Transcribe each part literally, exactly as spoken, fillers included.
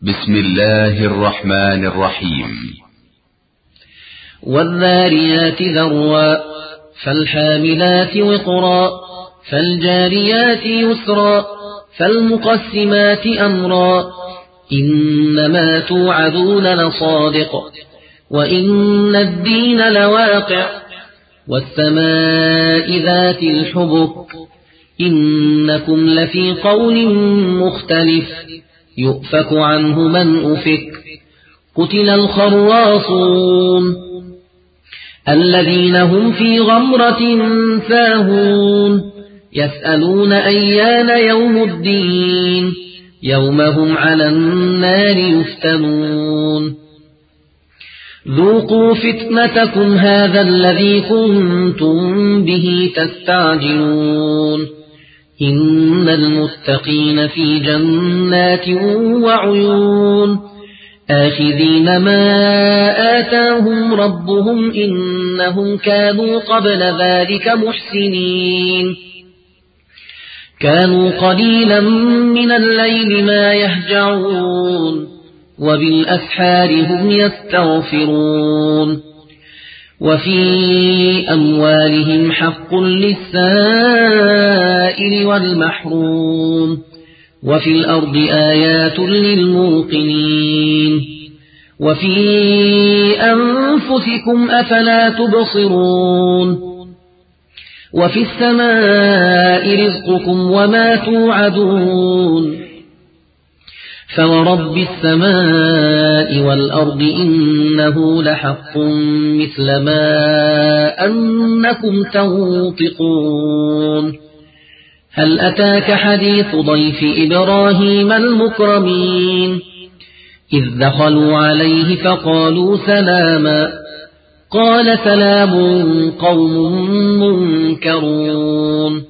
بسم الله الرحمن الرحيم. والذاريات ذروا فالحاملات وقرا فالجاريات يسرا فالمقسمات أمرا إنما توعدون لصادق وإن الدين لواقع والسماء ذات الحبك إنكم لفي قول مختلف يؤفك عنه من أفك قتل الخراصون الذين هم في غمرة ساهون يسألون أيان يوم الدين يوم هم على النار يفتنون ذوقوا فتنتكم هذا الذي كنتم به تستعجلون إن المتقين في جنات وعيون آخذين ما آتاهم ربهم إنهم كانوا قبل ذلك محسنين كانوا قليلا من الليل ما يهجعون وبالأسحار هم يستغفرون وفي أموالهم حق للسائل والمحروم وفي الأرض آيات للموقنين وفي أنفسكم أفلا تبصرون وفي السماء رزقكم وما توعدون فورب السماء والأرض إنه لحق مثل ما أنكم تنطقون هل أتاك حديث ضيف إبراهيم المكرمين إذ دخلوا عليه فقالوا سلاما قال سلام قوم منكرون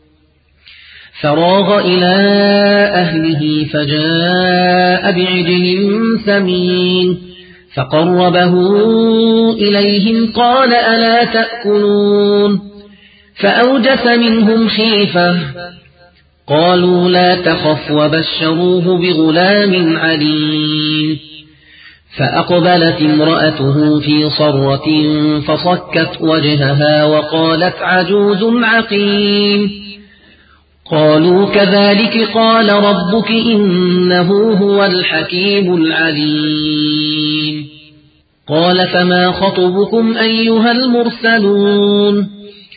فراغ إلى أهله فجاء بعجل سمين فقربه إليهم قال ألا تأكلون فأوجس منهم خيفة قالوا لا تخف وبشروه بغلام عليم فأقبلت امرأته في صرة فصكت وجهها وقالت عجوز عقيم قالوا كذلك قال ربك إنه هو الحكيم العليم قال فما خطبكم أيها المرسلون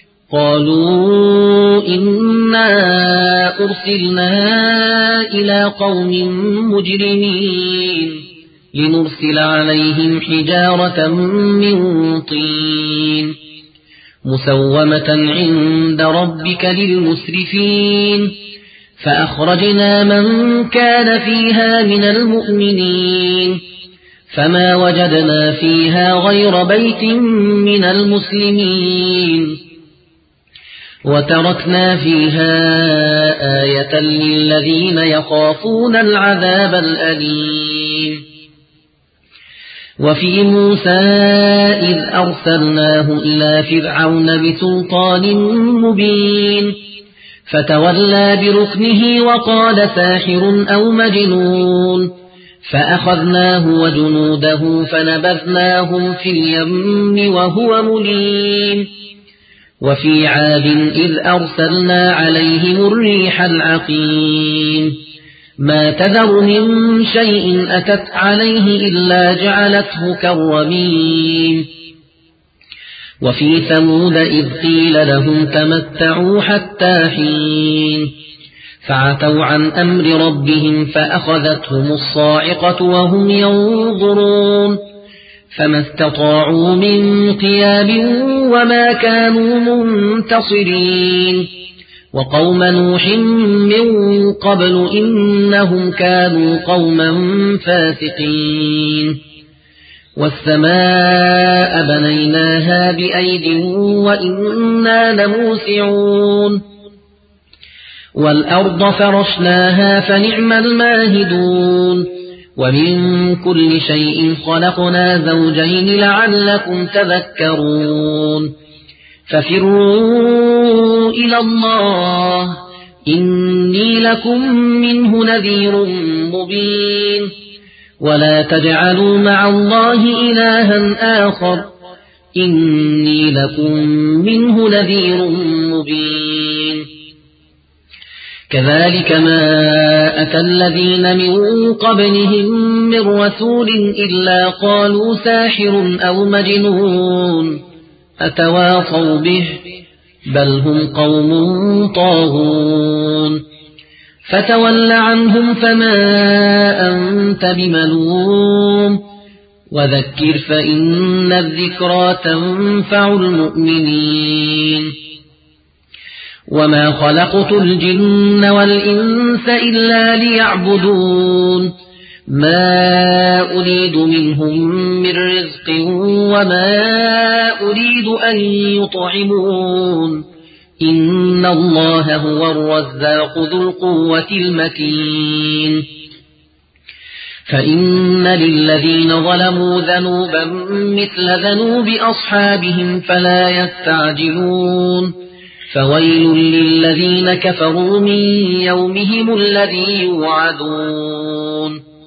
قالوا إنا أرسلنا إلى قوم مجرمين لنرسل عليهم حجارة من طين مسومة عند ربك للمسرفين فأخرجنا من كان فيها من المؤمنين فما وجدنا فيها غير بيت من المسلمين وتركنا فيها آية للذين يخافون العذاب الأليم وفي موسى إذ أرسلناه إلى فرعون بسلطان مبين فتولى بركنه وقال ساحر أو مجنون فأخذناه وجنوده فنبذناهم في اليم وهو مليم وفي عاد إذ أرسلنا عليهم الريح العقيم ما تذر من شيء أتت عليه إلا جعلته كالرميم وفي ثمود إذ قيل لهم تمتعوا حتى حين فعتوا عن أمر ربهم فأخذتهم الصاعقة وهم ينظرون فما استطاعوا من قيام وما كانوا منتصرين وقوم نوح من قبل إنهم كانوا قوما فاسقين والسماء بنيناها بأيد وإنا لموسعون والأرض فرشناها فنعم الماهدون ومن كل شيء خلقنا زوجين لعلكم تذكرون ففروا إلى الله إني لكم منه نذير مبين ولا تجعلوا مع الله إلها آخر إني لكم منه نذير مبين كذلك ما أتى الذين من قبلهم من رسول إلا قالوا ساحر أو مجنون أتواصوا به بل هم قوم طاغون فتول عنهم فما أنت بملوم وذكر فإن الذكرى تنفع المؤمنين وما خلقت الجن والإنس إلا ليعبدون ما أريد منهم من رزق وما أريد أن يطعمون إن الله هو الرزاق ذو القوة المتين فإن للذين ظلموا ذنوبا مثل ذنوب أصحابهم فلا يستعجلون فويل للذين كفروا من يومهم الذي يوعدون